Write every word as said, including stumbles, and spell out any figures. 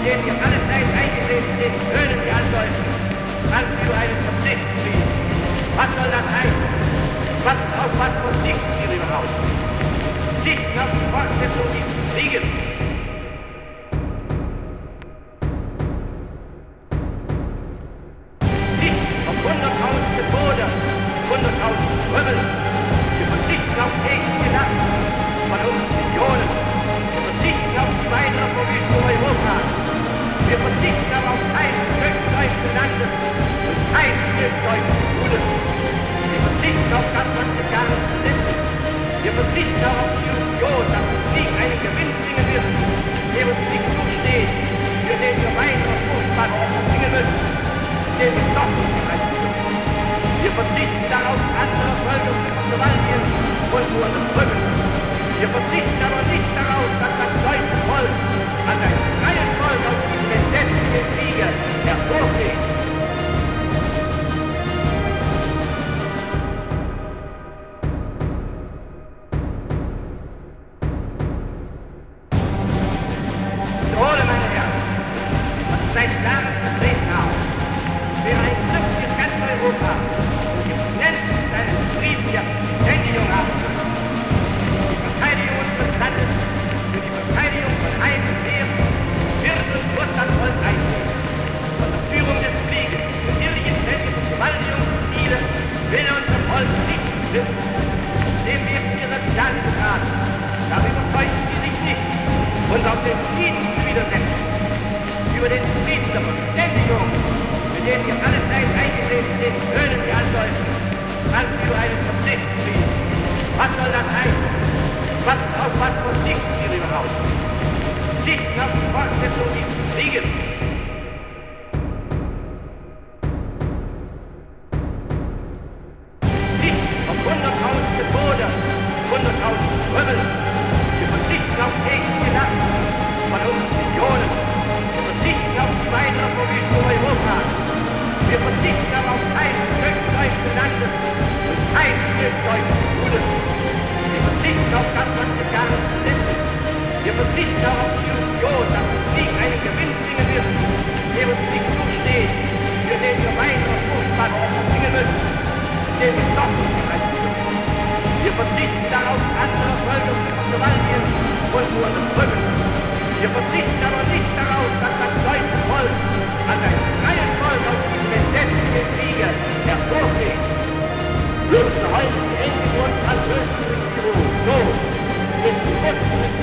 mit denen wir alle Zeit eingesehen sind, hören wir andeuten, an für einen Verpflichtungsbrief. Was soll das heißen? Was, auf was verzichten wir überhaupt? Verzichten auf die Fortsetzung dieses Krieges. Hunderttausende Tode, hunderttausende Trümmel. Wir verzichten auf tägliche Nacht von uns Millionen. Wir verzichten auf die weitere Verwüstung Europas. Wir verzichten aber auf kein Stück deutschen Landes und kein Stück deutschen Blutes. Wir verzichten auf das, was gegangen ist. Wir verzichten auch auf die Illusion, dass der Krieg einen Gewinn bringen wird, der uns nicht zusteht, für den wir weitere furchtbare Opfer bringen müssen, den wir doch nicht bereit sind. Wir verzichten darauf, andere Völker zu vergewaltigen und zu unterdrücken. Wir verzichten aber nicht darauf, dass das deutsche Volk als ein freies Volk aus diesem entsetzlichen Kriege hervorgeht. Ohne, meine Herren, was seit Jahren vertreten haben, wäre ein Glück für ganz Europa, einen Frieden der Verteidigung haben können. Die Verteidigung unseres Landes, für die Verteidigung von Heim und Meer wird und wird das Volk einstehen. Von der Führung des Krieges, für irgendwelche Verwaltungsziele will unser Volk nicht wissen. Dem werden wir das Land geraten. Darüber täuschen sie sich nicht, uns auf den Frieden zu widersetzen. Über den Frieden der Verständigung, mit dem wir alle Zeit eingesehen sind, hören wir andeuten. An für einen Verpflichtungsbrief. Was soll das heißen? Was, auf was verzichten wir überhaupt? Verzichten auf die Fortsetzung dieses Krieges. Verzichten auf hunderttausende Tode, hunderttausende Trümmel. Wir verzichten auf tägliche Nacht von uns Millionen. Wir verzichten auf die weitere Verwüstung Europas. Wir verzichten aber auf kein Stück deutschen Landes und kein Stück deutschen Blutes. Wir verzichten auf das, was gegangen ist. Wir verzichten auch auf die Illusion, dass der Krieg einen Gewinn bringen wird, der uns nicht zusteht, für den wir weitere furchtbare Opfer bringen müssen, den wir doch nicht bereit sind. Wir verzichten darauf, andere Völker zu vergewaltigen und zu unterdrücken. Wir verzichten aber nicht darauf, dass das deutsche Volk als ein freies Volk aus diesem entsetzlichen Kriege hervorgeht. Lösen heute die englische und französische Regierung so, in die